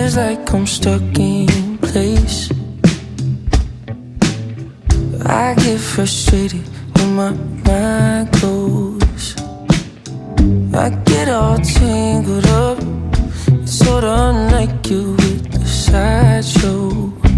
Feels like I'm stuck in place. I get frustrated when my mind goes. I get all tangled up. It's sorta unlike you with the sideshow.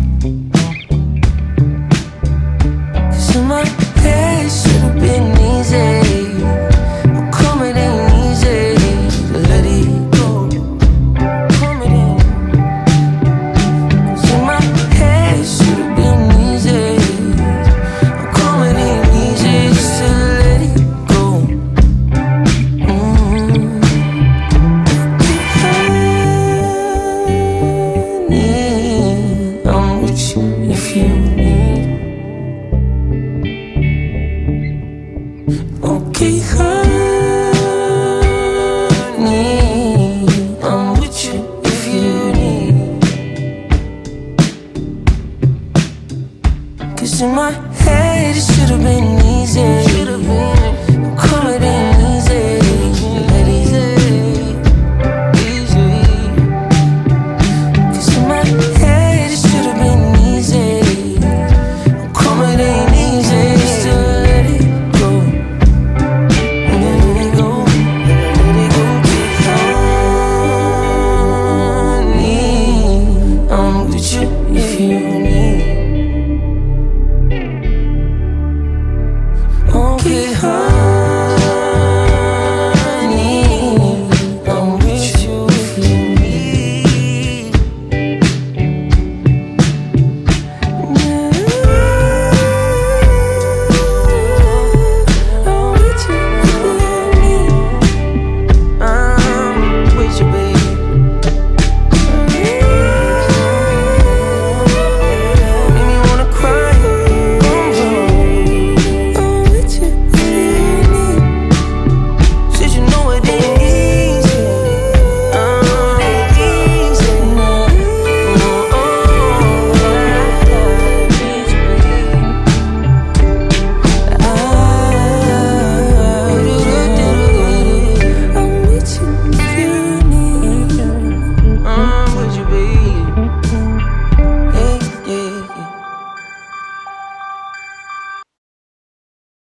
'Cause in my head it should've been easy. How come it ain't easy to let it go? Come it in. 'Cause in my head it should've been easy. How come it ain't easy just to let it go? I'm with you if you need. Okay,